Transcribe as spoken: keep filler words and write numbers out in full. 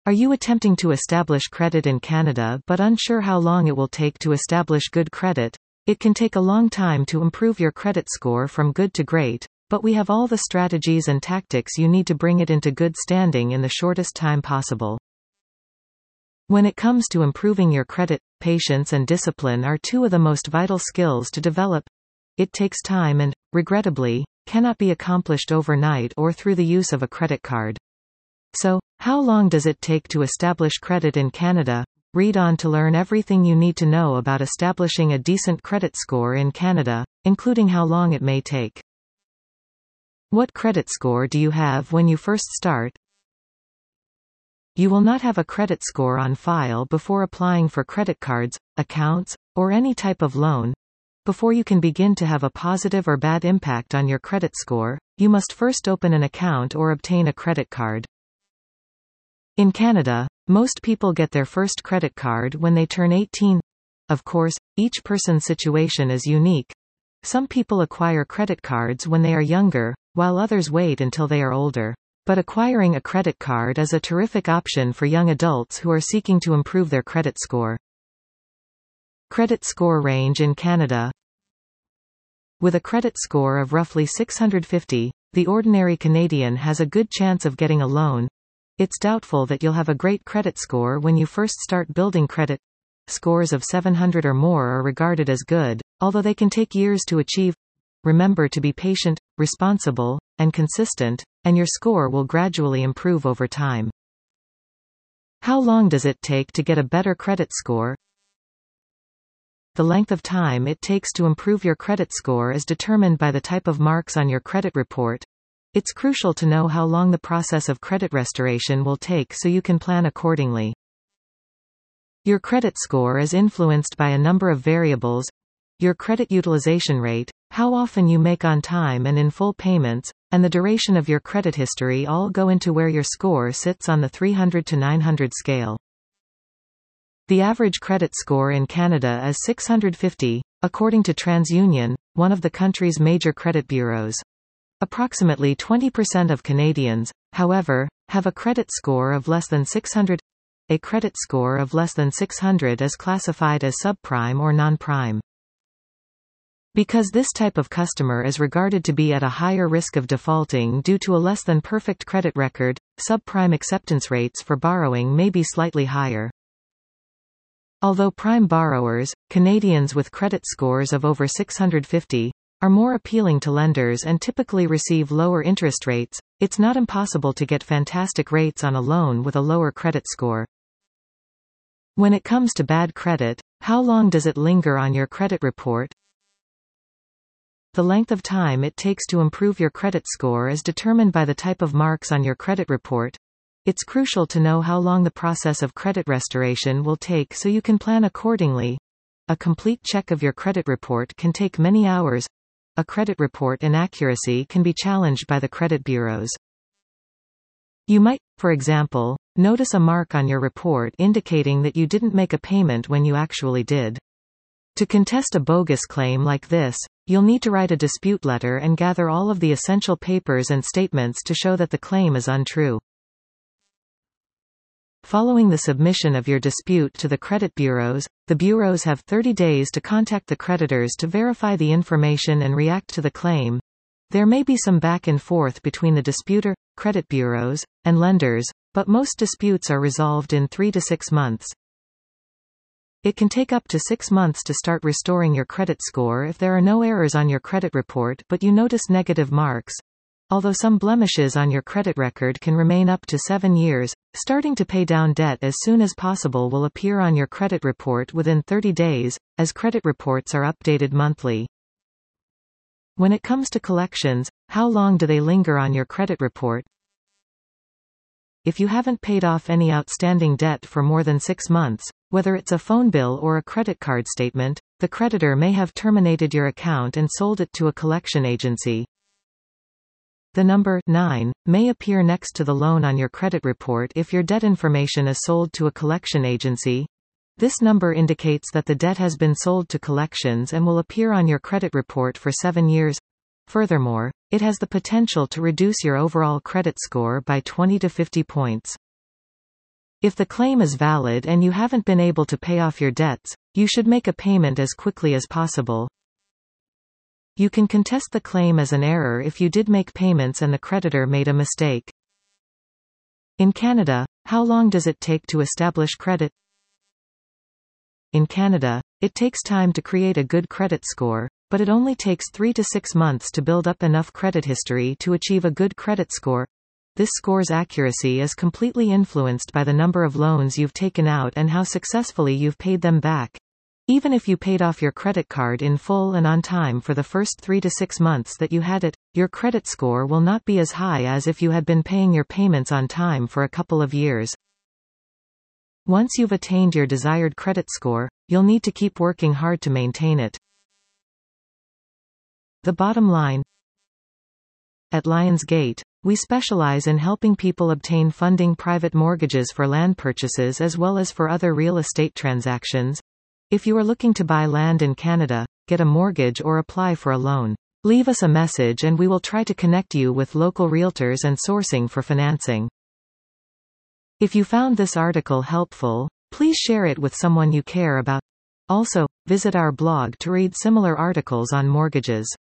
Are you attempting to establish credit in Canada but unsure how long it will take to establish good credit? It can take a long time to improve your credit score from good to great, but we have all the strategies and tactics you need to bring it into good standing in the shortest time possible. When it comes to improving your credit, patience and discipline are two of the most vital skills to develop. It takes time and, regrettably, cannot be accomplished overnight or through the use of a credit card. So, how long does it take to establish credit in Canada? Read on to learn everything you need to know about establishing a decent credit score in Canada, including how long it may take. What credit score do you have when you first start? You will not have a credit score on file before applying for credit cards, accounts, or any type of loan. Before you can begin to have a positive or bad impact on your credit score, you must first open an account or obtain a credit card. In Canada, most people get their first credit card when they turn eighteen. Of course, each person's situation is unique. Some people acquire credit cards when they are younger, while others wait until they are older. But acquiring a credit card is a terrific option for young adults who are seeking to improve their credit score. Credit score range in Canada. With a credit score of roughly six hundred fifty, the ordinary Canadian has a good chance of getting a loan. It's doubtful that you'll have a great credit score when you first start building credit. Scores of seven hundred or more are regarded as good, although they can take years to achieve. Remember to be patient, responsible, and consistent, and your score will gradually improve over time. How long does it take to get a better credit score? The length of time it takes to improve your credit score is determined by the type of marks on your credit report. It's crucial to know how long the process of credit restoration will take so you can plan accordingly. Your credit score is influenced by a number of variables. Your credit utilization rate, how often you make on time and in full payments, and the duration of your credit history all go into where your score sits on the three hundred to nine hundred scale. The average credit score in Canada is six hundred fifty, according to TransUnion, one of the country's major credit bureaus. Approximately twenty percent of Canadians, however, have a credit score of less than six hundred. A credit score of less than six hundred is classified as subprime or non-prime. Because this type of customer is regarded to be at a higher risk of defaulting due to a less than perfect credit record, subprime acceptance rates for borrowing may be slightly higher. Although prime borrowers, Canadians with credit scores of over six hundred fifty, are more appealing to lenders and typically receive lower interest rates, it's not impossible to get fantastic rates on a loan with a lower credit score. When it comes to bad credit, how long does it linger on your credit report? The length of time it takes to improve your credit score is determined by the type of marks on your credit report. It's crucial to know how long the process of credit restoration will take so you can plan accordingly. A complete check of your credit report can take many hours. A credit report inaccuracy can be challenged by the credit bureaus. You might, for example, notice a mark on your report indicating that you didn't make a payment when you actually did. To contest a bogus claim like this, you'll need to write a dispute letter and gather all of the essential papers and statements to show that the claim is untrue. Following the submission of your dispute to the credit bureaus, the bureaus have thirty days to contact the creditors to verify the information and react to the claim. There may be some back and forth between the disputer, credit bureaus, and lenders, but most disputes are resolved in three to six months. It can take up to six months to start restoring your credit score if there are no errors on your credit report but you notice negative marks. Although some blemishes on your credit record can remain up to seven years, starting to pay down debt as soon as possible will appear on your credit report within thirty days, as credit reports are updated monthly. When it comes to collections, how long do they linger on your credit report? If you haven't paid off any outstanding debt for more than six months, whether it's a phone bill or a credit card statement, the creditor may have terminated your account and sold it to a collection agency. The number nine may appear next to the loan on your credit report if your debt information is sold to a collection agency. This number indicates that the debt has been sold to collections and will appear on your credit report for seven years. Furthermore, it has the potential to reduce your overall credit score by twenty to fifty points. If the claim is valid and you haven't been able to pay off your debts, you should make a payment as quickly as possible. You can contest the claim as an error if you did make payments and the creditor made a mistake. In Canada, how long does it take to establish credit? In Canada, it takes time to create a good credit score, but it only takes three to six months to build up enough credit history to achieve a good credit score. This score's accuracy is completely influenced by the number of loans you've taken out and how successfully you've paid them back. Even if you paid off your credit card in full and on time for the first three to six months that you had it, your credit score will not be as high as if you had been paying your payments on time for a couple of years. Once you've attained your desired credit score, you'll need to keep working hard to maintain it. The bottom line. At Lionsgate, we specialize in helping people obtain funding private mortgages for land purchases as well as for other real estate transactions. If you are looking to buy land in Canada, get a mortgage or apply for a loan, leave us a message and we will try to connect you with local realtors and sourcing for financing. If you found this article helpful, please share it with someone you care about. Also, visit our blog to read similar articles on mortgages.